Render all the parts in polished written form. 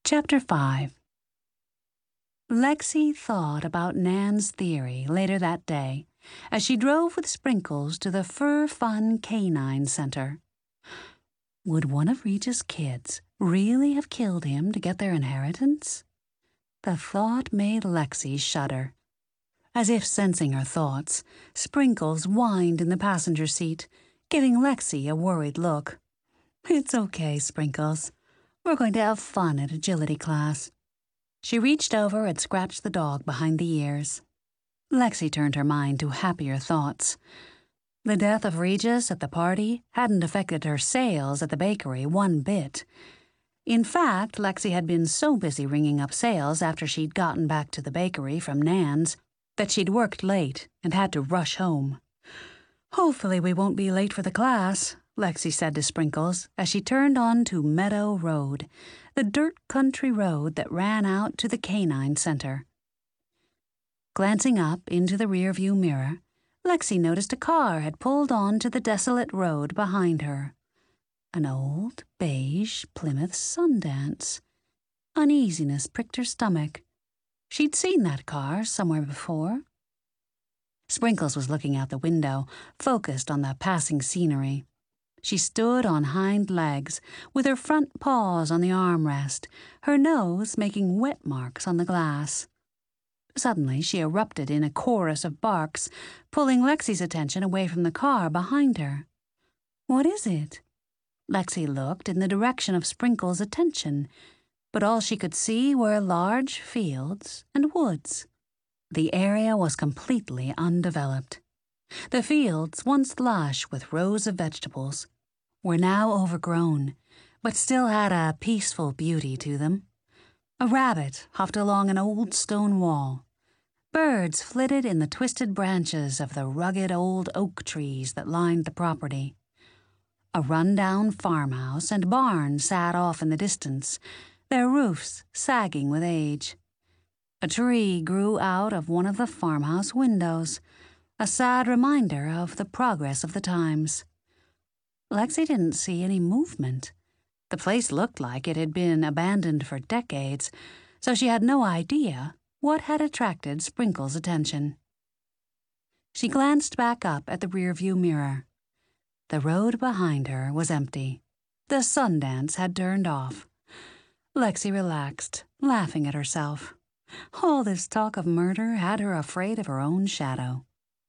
Chapter 5. Lexi thought about Nan's theory later that day as she drove with Sprinkles to the Fur Fun Canine Center. Would one of Regis' kids really have killed him to get their inheritance? The thought made Lexi shudder. As if sensing her thoughts, Sprinkles whined in the passenger seat, giving Lexi a worried look. "It's okay, Sprinkles. We're going to have fun at agility class." She reached over and scratched the dog behind the ears. Lexi turned her mind to happier thoughts. The death of Regis at the party hadn't affected her sales at the bakery one bit. In fact, Lexi had been so busy ringing up sales after she'd gotten back to the bakery from Nan's that she'd worked late and had to rush home. "Hopefully we won't be late for the class," Lexi said to Sprinkles as she turned on to Meadow Road, the dirt country road that ran out to the Canine Center. Glancing up into the rearview mirror, Lexi noticed a car had pulled onto the desolate road behind her. An old, beige Plymouth Sundance. Uneasiness pricked her stomach. She'd seen that car somewhere before. Sprinkles was looking out the window, focused on the passing scenery. She stood on hind legs, with her front paws on the armrest, her nose making wet marks on the glass. Suddenly, she erupted in a chorus of barks, pulling Lexi's attention away from the car behind her. "What is it?" Lexi looked in the direction of Sprinkles' attention, but all she could see were large fields and woods. The area was completely undeveloped. The fields, once lush with rows of vegetables, were now overgrown, but still had a peaceful beauty to them. A rabbit hopped along an old stone wall. Birds flitted in the twisted branches of the rugged old oak trees that lined the property. A run-down farmhouse and barn sat off in the distance, their roofs sagging with age. A tree grew out of one of the farmhouse windows, a sad reminder of the progress of the times. Lexi didn't see any movement. The place looked like it had been abandoned for decades, so she had no idea what had attracted Sprinkles' attention. She glanced back up at the rearview mirror. The road behind her was empty. The Sundance had turned off. Lexi relaxed, laughing at herself. All this talk of murder had her afraid of her own shadow.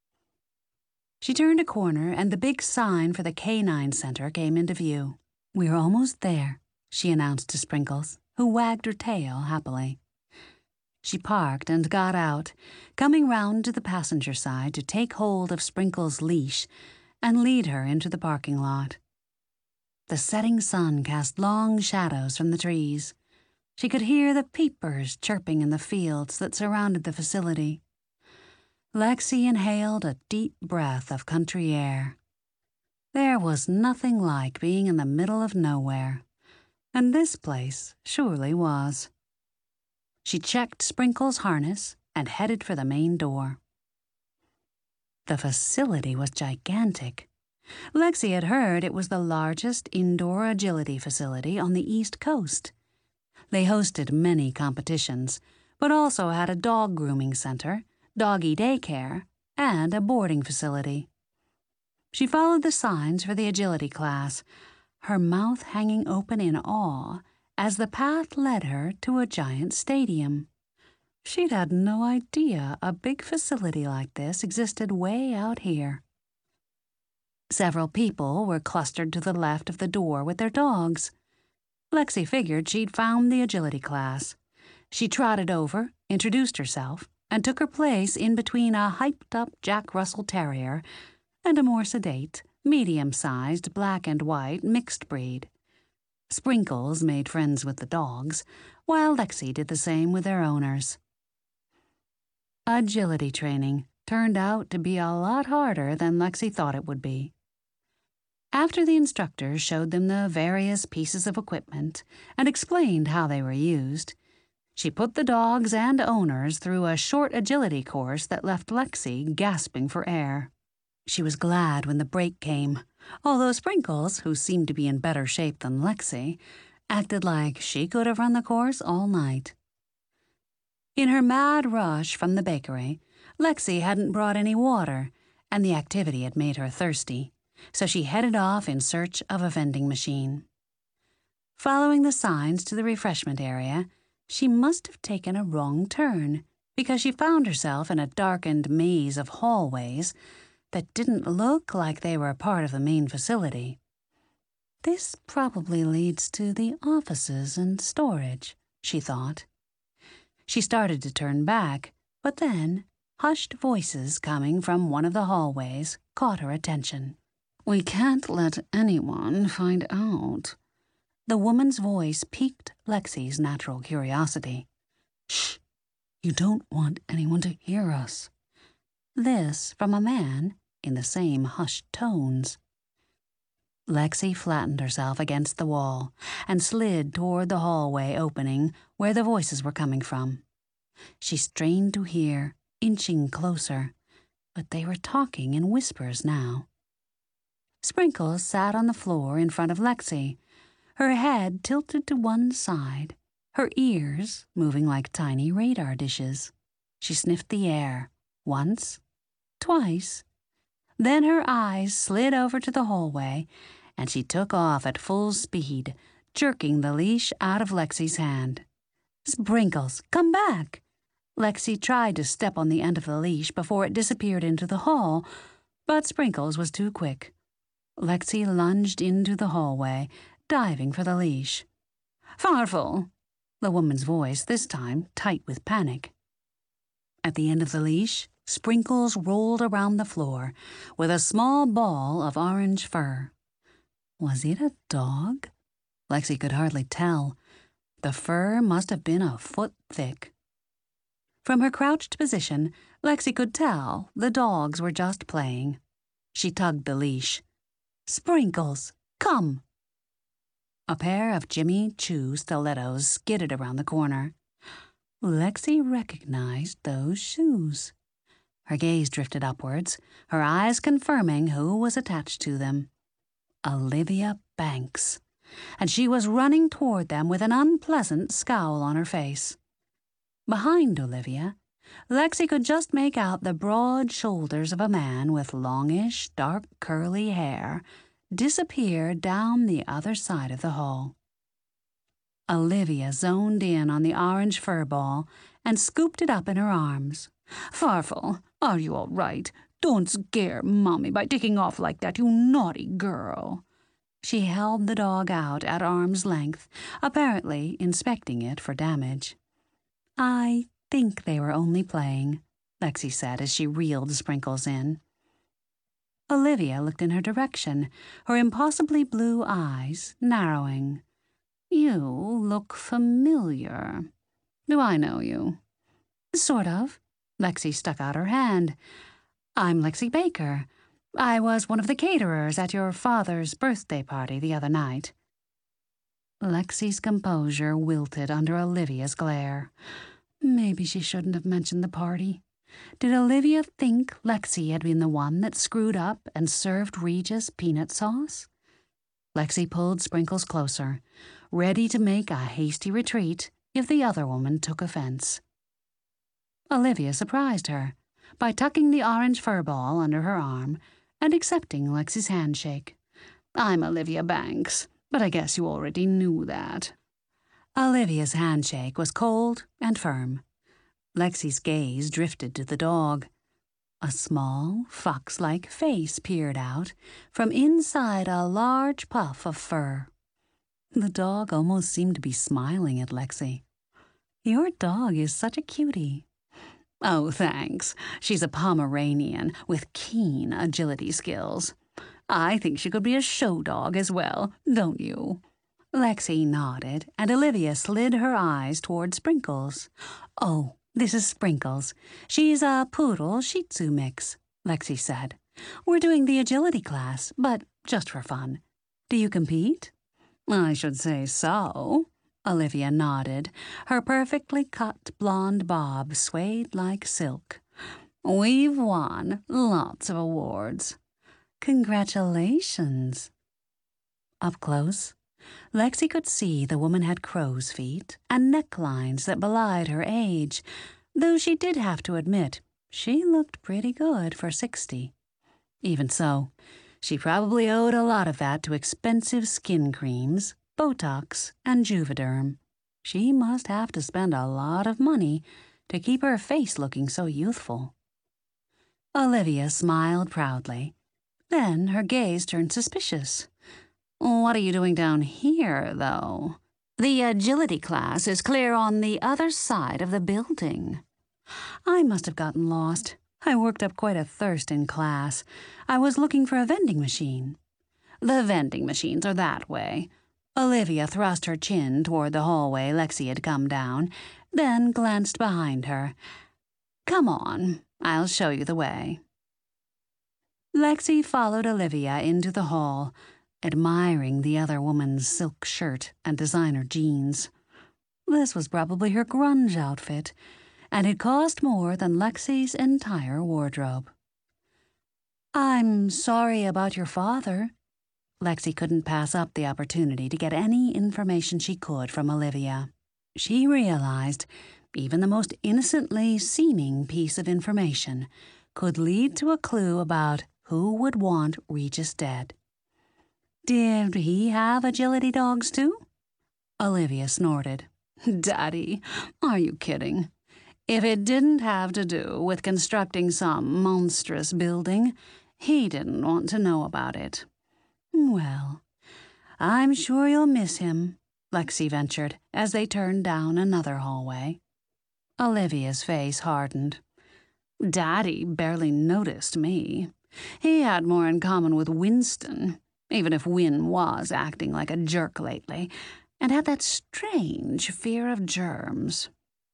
She turned a corner and the big sign for the Canine Center came into view. "We're almost there," she announced to Sprinkles, who wagged her tail happily. She parked and got out, coming round to the passenger side to take hold of Sprinkles' leash and lead her into the parking lot. The setting sun cast long shadows from the trees. She could hear the peepers chirping in the fields that surrounded the facility. Lexi inhaled a deep breath of country air. There was nothing like being in the middle of nowhere, and this place surely was. She checked Sprinkles' harness and headed for the main door. The facility was gigantic. Lexi had heard it was the largest indoor agility facility on the East Coast. They hosted many competitions, but also had a dog grooming center, doggy daycare, and a boarding facility. She followed the signs for the agility class, her mouth hanging open in awe as the path led her to a giant stadium. She'd had no idea a big facility like this existed way out here. Several people were clustered to the left of the door with their dogs. Lexi figured she'd found the agility class. She trotted over, introduced herself, and took her place in between a hyped-up Jack Russell Terrier and a more sedate, medium-sized black and white mixed breed. Sprinkles made friends with the dogs, while Lexi did the same with their owners. Agility training turned out to be a lot harder than Lexi thought it would be. After the instructor showed them the various pieces of equipment and explained how they were used, she put the dogs and owners through a short agility course that left Lexi gasping for air. She was glad when the break came, although Sprinkles, who seemed to be in better shape than Lexi, acted like she could have run the course all night. In her mad rush from the bakery, Lexi hadn't brought any water, and the activity had made her thirsty, so she headed off in search of a vending machine. Following the signs to the refreshment area, she must have taken a wrong turn because she found herself in a darkened maze of hallways that didn't look like they were part of the main facility. This probably leads to the offices and storage, she thought. She started to turn back, but then hushed voices coming from one of the hallways caught her attention. "We can't let anyone find out." The woman's voice piqued Lexi's natural curiosity. "Shh! You don't want anyone to hear us." This from a man in the same hushed tones. Lexi flattened herself against the wall and slid toward the hallway opening where the voices were coming from. She strained to hear, inching closer, but they were talking in whispers now. Sprinkles sat on the floor in front of Lexi, her head tilted to one side, her ears moving like tiny radar dishes. She sniffed the air, once, twice. Then her eyes slid over to the hallway, and she took off at full speed, jerking the leash out of Lexi's hand. "Sprinkles, come back!" Lexi tried to step on the end of the leash before it disappeared into the hall, but Sprinkles was too quick. Lexi lunged into the hallway, diving for the leash. "Farfel!" The woman's voice, this time tight with panic. At the end of the leash, Sprinkles rolled around the floor with a small ball of orange fur. Was it a dog? Lexi could hardly tell. The fur must have been a foot thick. From her crouched position, Lexi could tell the dogs were just playing. She tugged the leash. "Sprinkles, come!" A pair of Jimmy Choo stilettos skidded around the corner. Lexi recognized those shoes. Her gaze drifted upwards, her eyes confirming who was attached to them. Olivia Banks, and she was running toward them with an unpleasant scowl on her face. Behind Olivia, Lexi could just make out the broad shoulders of a man with longish, dark, curly hair disappear down the other side of the hall. Olivia zoned in on the orange fur ball and scooped it up in her arms. "Farfel, are you all right? Don't scare Mommy by taking off like that, you naughty girl." She held the dog out at arm's length, apparently inspecting it for damage. "I think they were only playing," Lexi said as she reeled Sprinkles in. Olivia looked in her direction, her impossibly blue eyes narrowing. "You look familiar. Do I know you?" "Sort of." Lexi stuck out her hand. "I'm Lexi Baker. I was one of the caterers at your father's birthday party the other night." Lexi's composure wilted under Olivia's glare. Maybe she shouldn't have mentioned the party. Did Olivia think Lexi had been the one that screwed up and served Regis peanut sauce? Lexi pulled Sprinkles closer, ready to make a hasty retreat if the other woman took offense. Olivia surprised her by tucking the orange fur ball under her arm and accepting Lexi's handshake. "I'm Olivia Banks, but I guess you already knew that." Olivia's handshake was cold and firm. Lexi's gaze drifted to the dog. A small, fox-like face peered out from inside a large puff of fur. The dog almost seemed to be smiling at Lexi. "Your dog is such a cutie." "Oh, thanks. She's a Pomeranian with keen agility skills. I think she could be a show dog as well, don't you?" Lexi nodded, and Olivia slid her eyes toward Sprinkles. "Oh, this is Sprinkles. She's a poodle Shih Tzu mix," Lexi said. "We're doing the agility class, but just for fun. Do you compete?" "I should say so." Olivia nodded. Her perfectly cut blonde bob swayed like silk. "We've won lots of awards." "Congratulations." Up close, Lexi could see the woman had crow's feet and necklines that belied her age, though she did have to admit she looked pretty good for 60. Even so, she probably owed a lot of that to expensive skin creams, Botox, and Juvederm. She must have to spend a lot of money to keep her face looking so youthful. Olivia smiled proudly. Then her gaze turned suspicious. "What are you doing down here, though? The agility class is clear on the other side of the building." I must have gotten lost. I worked up quite a thirst in class. I was looking for a vending machine. "The vending machines are that way." Olivia thrust her chin toward the hallway Lexi had come down, then glanced behind her. "Come on, I'll show you the way." Lexi followed Olivia into the hall, admiring the other woman's silk shirt and designer jeans. This was probably her grunge outfit, and it cost more than Lexi's entire wardrobe. "I'm sorry about your father." Lexi couldn't pass up the opportunity to get any information she could from Olivia. She realized even the most innocently seeming piece of information could lead to a clue about who would want Regis dead. "Did he have agility dogs, too?" Olivia snorted. "Daddy, are you kidding? If it didn't have to do with constructing some monstrous building, he didn't want to know about it." "Well, I'm sure you'll miss him," Lexi ventured as they turned down another hallway. Olivia's face hardened. "Daddy barely noticed me. He had more in common with Winston, even if Win was acting like a jerk lately, and had that strange fear of germs."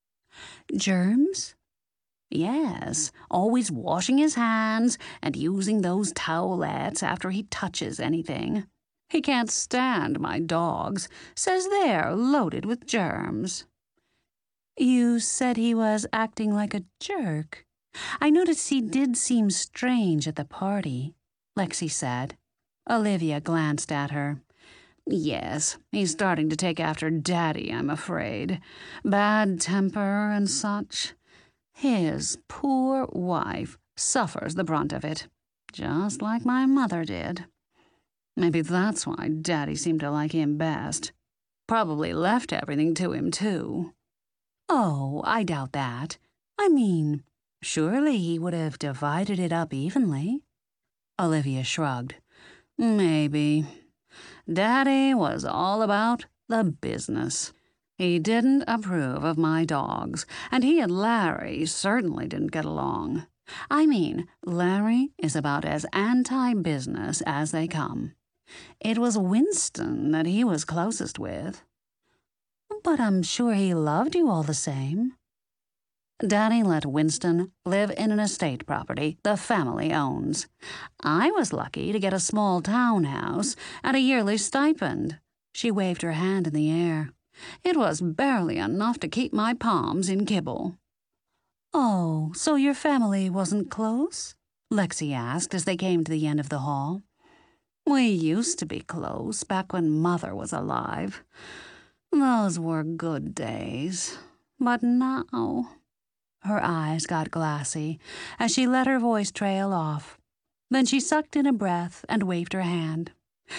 "Germs?" "Yes, always washing his hands and using those towelettes after he touches anything. He can't stand my dogs, says they're loaded with germs." "You said he was acting like a jerk. I noticed he did seem strange at the party," Lexi said. Olivia glanced at her. "Yes, he's starting to take after Daddy, I'm afraid. Bad temper and such. His poor wife suffers the brunt of it, just like my mother did. Maybe that's why Daddy seemed to like him best. Probably left everything to him, too." "Oh, I doubt that. I mean, surely he would have divided it up evenly." Olivia shrugged. "Maybe. Daddy was all about the business. He didn't approve of my dogs, and he and Larry certainly didn't get along. I mean, Larry is about as anti-business as they come. It was Winston that he was closest with." "But I'm sure he loved you all the same." "Daddy let Winston live in an estate property the family owns. I was lucky to get a small townhouse and a yearly stipend." She waved her hand in the air. "It was barely enough to keep my palms in kibble." "Oh, so your family wasn't close?" Lexi asked as they came to the end of the hall. "We used to be close back when Mother was alive. Those were good days. But now—" Her eyes got glassy as she let her voice trail off. Then she sucked in a breath and waved her hand.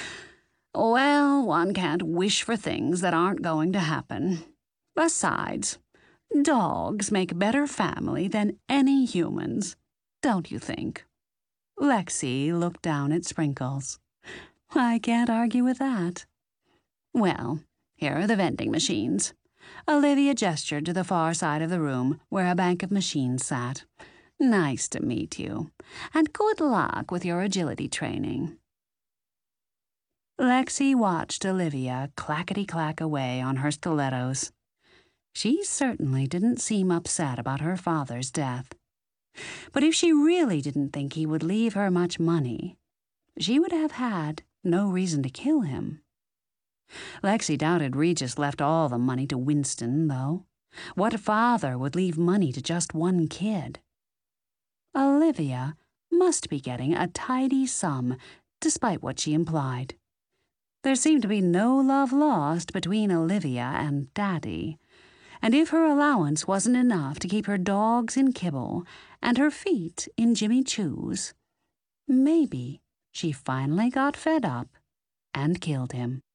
"Well, one can't wish for things that aren't going to happen. Besides, dogs make better family than any humans, don't you think?" Lexi looked down at Sprinkles. "I can't argue with that." "Well, here are the vending machines." Olivia gestured to the far side of the room where a bank of machines sat. "Nice to meet you, and good luck with your agility training." Lexi watched Olivia clackety-clack away on her stilettos. She certainly didn't seem upset about her father's death. But if she really didn't think he would leave her much money, she would have had no reason to kill him. Lexi doubted Regis left all the money to Winston, though. What father would leave money to just one kid? Olivia must be getting a tidy sum, despite what she implied. There seemed to be no love lost between Olivia and Daddy, and if her allowance wasn't enough to keep her dogs in kibble and her feet in Jimmy Choo's, maybe she finally got fed up and killed him.